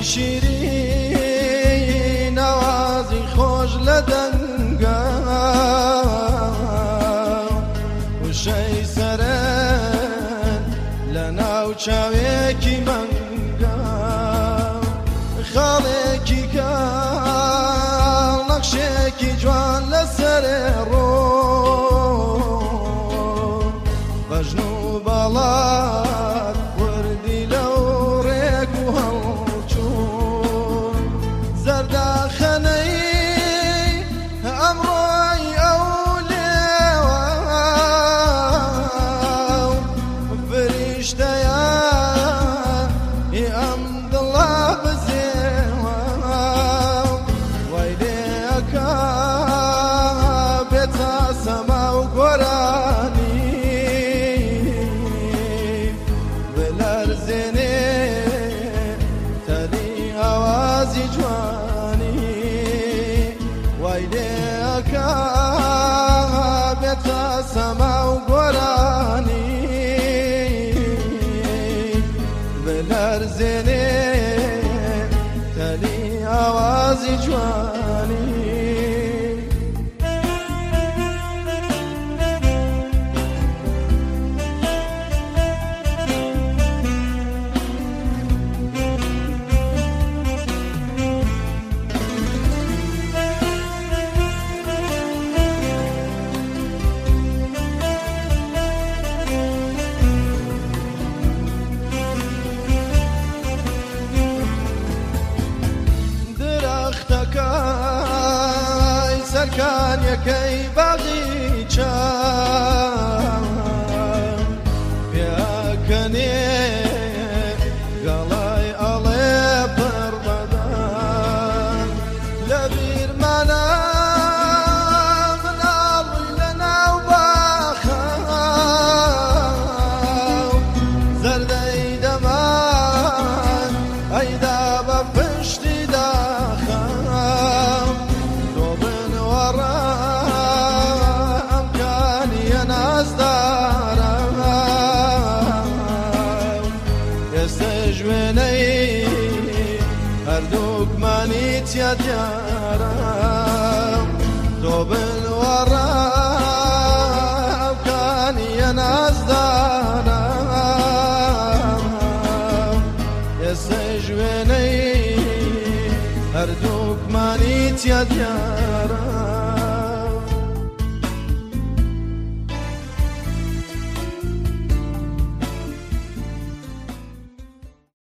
شیرین ئاوازی خۆش لە دەنگە وشەی سەرن لە ناو چاوێکی مەنگە خاڵێکی کاڵ نەخشێکی جوان لەسەرێ ڕۆ بەژن و باڵات وردی لەو ڕێک و هەڵچوون زەرداخەنەی ئەمڕۆی ئەو لێوە فریشتەیە ئەم دڵە بزێوە وای لێەکە بێتە سەما و گۆرانی بلەرزێنێ تەلی ئاوازی جوانی وای لێەکە بێتە سەما و گۆرانی بلەرزێنێ تەلی ئاوازی جوانی سەرکانیەکەی باغیچە پێکەنێ گەڵای ئەڵێ پڕبەدان لە بیرمانە مناڵی لە ناو باخە زەردەی دەمان ئەیدا بە پشتی داخە ژوێنەی هەردووکمانی تیا دیارە تۆ بنوەڕە ئەوکانیە نازدارە ئێستا ژوێنەی هەردووکمانی تیا دیارە